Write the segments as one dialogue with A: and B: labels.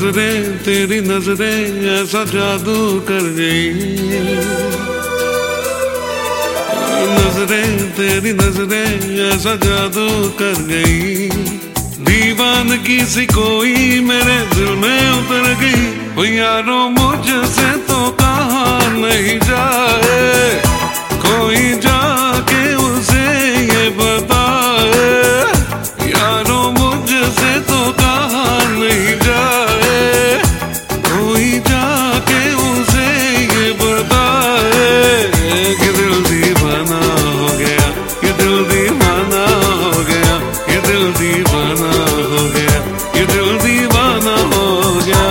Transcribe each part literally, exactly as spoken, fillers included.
A: नजरें तेरी नजरें ऐसा जादू कर गई, नजरें तेरी नजरें ऐसा जादू कर गई। दीवानगी सी कोई मेरे दिल में उतर गई। ओ यारो मुझसे तो कहा नहीं जाए, कोई जाके उसे ये बताए। यारो मुझसे तो कहा नहीं जाए, कोई जाके उसे ये बताए कि दिल दीवाना हो गया, ये दिल दीवाना हो गया, ये दिल दीवाना हो गया, ये दिल दीवाना हो गया।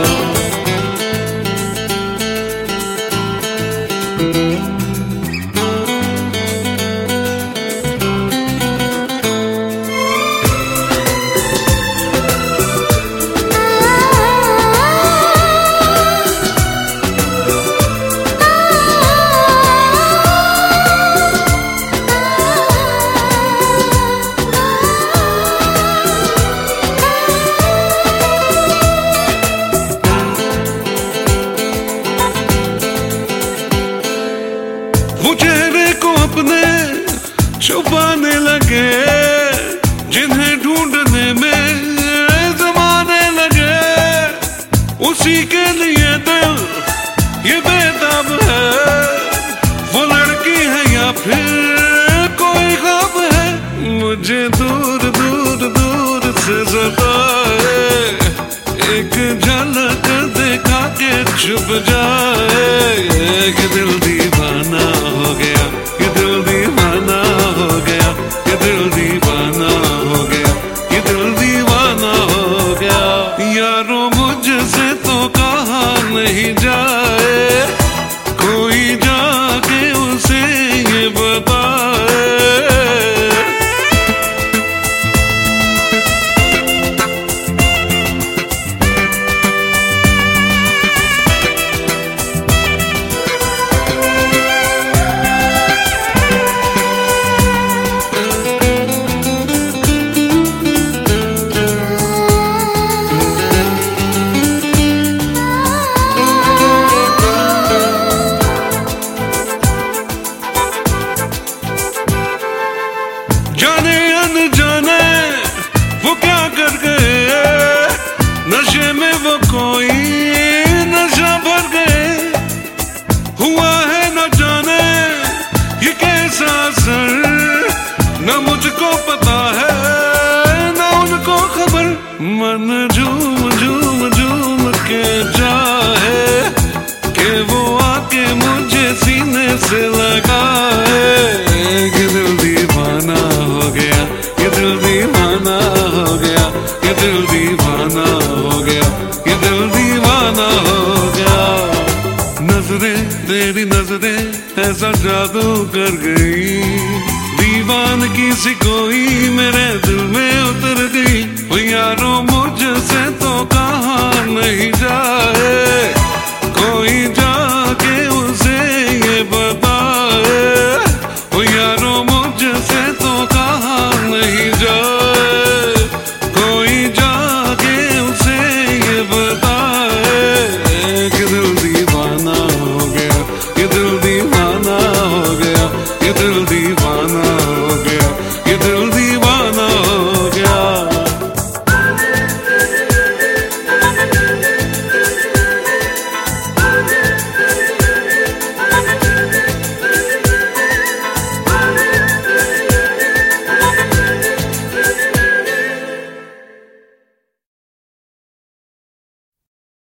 A: वो चेहरे को अपने छुपाने लगे, जिन्हें ढूंढने में जमाने लगे। उसी के लिए दिल ये बेताब है, वो लड़की है या फिर कोई ख्वाब है। मुझे दूर दूर दूर से सताए, एक झलक देखा के छुप जाए कि दिल दीवाना हो गया, ये दिल दीवाना हो गया, ये दिल दीवाना हो गया, ये दिल दीवाना हो गया। यारो मुझसे तो कहा नहीं जाए, कोई जाके उसे ये बताए। जाने अनजाने वो क्या कर गए, नशे में वो कोई नशा भर गए। हुआ है न जाने ये कैसा असर, न मुझको पता है न उनको खबर। मन झूम झूम झूम के चाहे कि वो आके मुझे सीने से लगाए कि दिल दीवाना हो गया, ये दिल दीवाना हो गया, ये दिल दीवाना हो गया, ये दिल दीवाना हो गया। नजरें तेरी नजरें ऐसा जादू कर गई, दीवानगी सी कोई मेरे दिल में उतर गई। ओ यारो मुझसे तो कहा नहीं जा